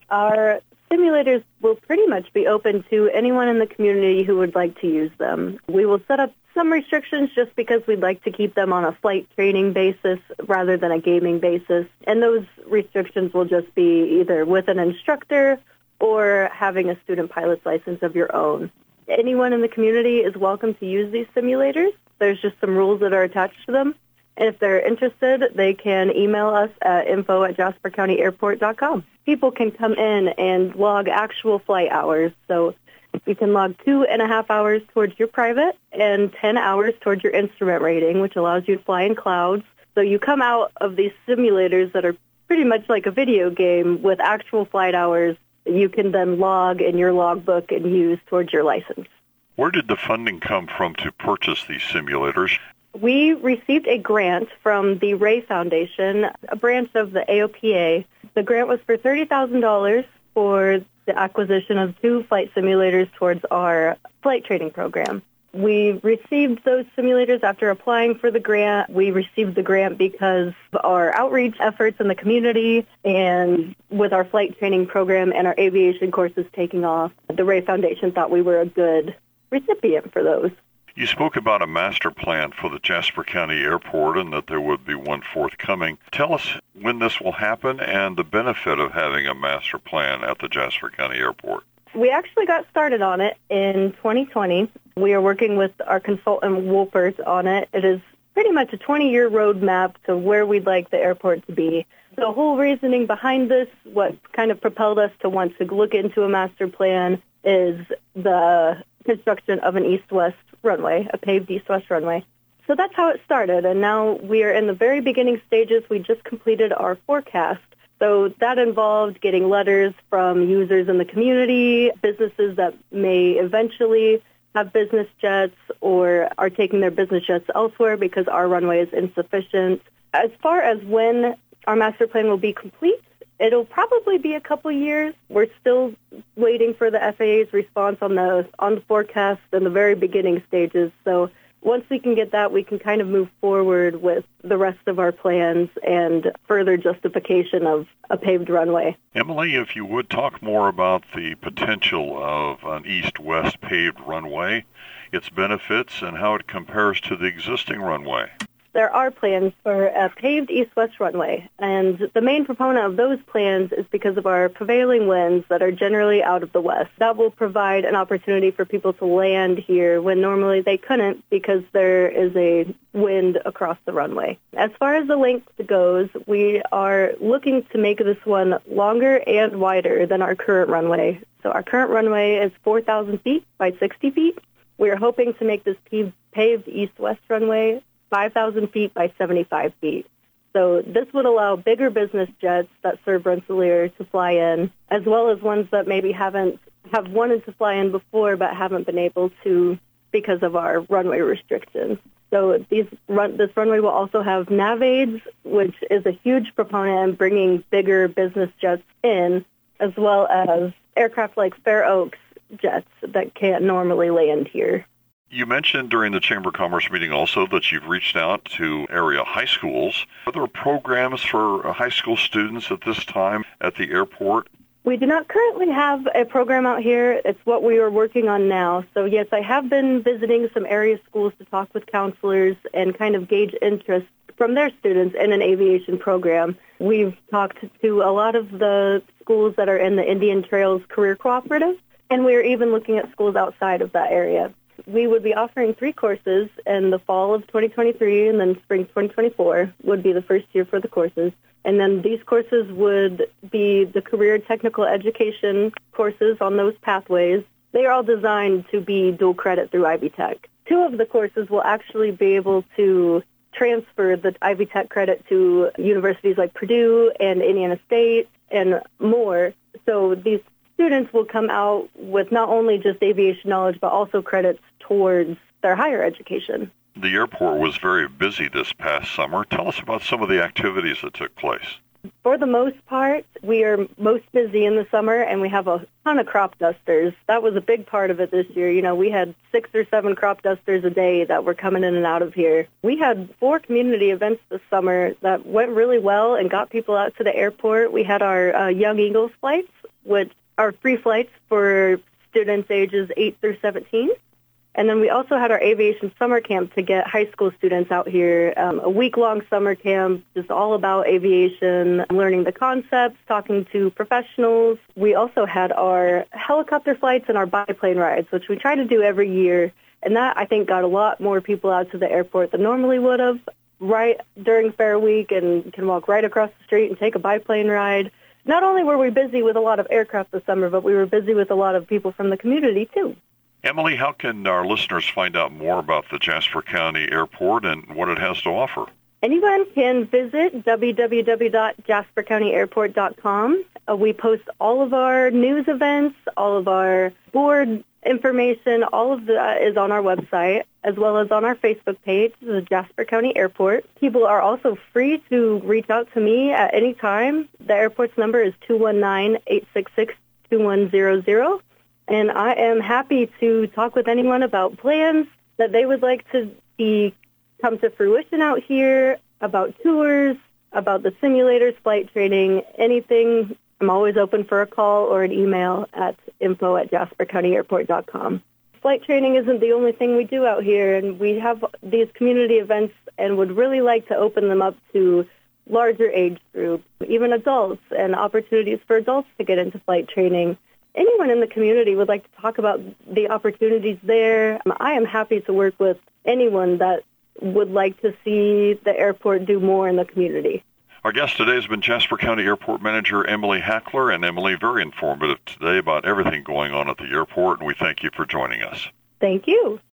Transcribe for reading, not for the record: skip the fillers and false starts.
Our simulators will pretty much be open to anyone in the community who would like to use them. We will set up some restrictions just because we'd like to keep them on a flight training basis rather than a gaming basis. And those restrictions will just be either with an instructor or having a student pilot's license of your own. Anyone in the community is welcome to use these simulators. There's just some rules that are attached to them. And if they're interested, they can email us at info@JasperCountyAirport.com. People can come in and log actual flight hours. So you can log 2.5 hours towards your private and 10 hours towards your instrument rating, which allows you to fly in clouds. So you come out of these simulators that are pretty much like a video game with actual flight hours that you can then log in your logbook and use towards your license. Where did the funding come from to purchase these simulators? We received a grant from the Ray Foundation, a branch of the AOPA. The grant was for $30,000 for the acquisition of 2 flight simulators towards our flight training program. We received those simulators after applying for the grant. We received the grant because of our outreach efforts in the community and with our flight training program and our aviation courses taking off. The Ray Foundation thought we were a good recipient for those. You spoke about a master plan for the Jasper County Airport and that there would be one forthcoming. Tell us when this will happen and the benefit of having a master plan at the Jasper County Airport. We actually got started on it in 2020. We are working with our consultant Wolpert on it. It is pretty much a 20-year roadmap to where we'd like the airport to be. The whole reasoning behind this, what kind of propelled us to want to look into a master plan, is the construction of an east-west runway, a paved east-west runway. So that's how it started, and now we are in the very beginning stages. We just completed our forecast. So that involved getting letters from users in the community, businesses that may eventually have business jets or are taking their business jets elsewhere because our runway is insufficient. As far as when our master plan will be complete, it'll probably be a couple years. We're still waiting for the FAA's response on the forecast in the very beginning stages. So once we can get that, we can kind of move forward with the rest of our plans and further justification of a paved runway. Emily, if you would talk more about the potential of an east-west paved runway, its benefits, and how it compares to the existing runway. There are plans for a paved east-west runway, and the main proponent of those plans is because of our prevailing winds that are generally out of the west. That will provide an opportunity for people to land here when normally they couldn't because there is a wind across the runway. As far as the length goes, we are looking to make this one longer and wider than our current runway. So our current runway is 4,000 feet by 60 feet. We are hoping to make this paved east-west runway 5,000 feet by 75 feet. So this would allow bigger business jets that serve Rensselaer to fly in, as well as ones that maybe have wanted to fly in before but haven't been able to because of our runway restrictions. So this runway will also have nav aids, which is a huge proponent in bringing bigger business jets in, as well as aircraft like Fair Oaks jets that can't normally land here. You mentioned during the Chamber of Commerce meeting also that you've reached out to area high schools. Are there programs for high school students at this time at the airport? We do not currently have a program out here. It's what we are working on now. So yes, I have been visiting some area schools to talk with counselors and kind of gauge interest from their students in an aviation program. We've talked to a lot of the schools that are in the Indian Trails Career Cooperative, and we're even looking at schools outside of that area. We would be offering 3 courses in the fall of 2023, and then spring 2024 would be the first year for the courses. And then these courses would be the career technical education courses on those pathways. They are all designed to be dual credit through Ivy Tech. 2 of the courses will actually be able to transfer the Ivy Tech credit to universities like Purdue and Indiana State and more. So these students will come out with not only just aviation knowledge, but also credits towards their higher education. The airport was very busy this past summer. Tell us about some of the activities that took place. For the most part, we are most busy in the summer, and we have a ton of crop dusters. That was a big part of it this year. You know, we had 6 or 7 crop dusters a day that were coming in and out of here. We had 4 community events this summer that went really well and got people out to the airport. We had our Young Eagles flights, which are free flights for students ages 8 through 17. And then we also had our aviation summer camp to get high school students out here, a week-long summer camp, just all about aviation, learning the concepts, talking to professionals. We also had our helicopter flights and our biplane rides, which we try to do every year. And that, I think, got a lot more people out to the airport than normally would have right during Fair Week, and can walk right across the street and take a biplane ride. Not only were we busy with a lot of aircraft this summer, but we were busy with a lot of people from the community, too. Emily, how can our listeners find out more about the Jasper County Airport and what it has to offer? Anyone can visit www.jaspercountyairport.com. We post all of our news events, all of our board information, all of that is on our website, as well as on our Facebook page, the Jasper County Airport. People are also free to reach out to me at any time. The airport's number is 219-866-2100. And I am happy to talk with anyone about plans that they would like to see come to fruition out here, about tours, about the simulators, flight training, anything. I'm always open for a call or an email at info@jaspercountyairport.com. Flight training isn't the only thing we do out here, and we have these community events and would really like to open them up to larger age groups, even adults, and opportunities for adults to get into flight training. Anyone in the community would like to talk about the opportunities there. I am happy to work with anyone that would like to see the airport do more in the community. Our guest today has been Jasper County Airport Manager Emily Hackler. And Emily, very informative today about everything going on at the airport, and we thank you for joining us. Thank you.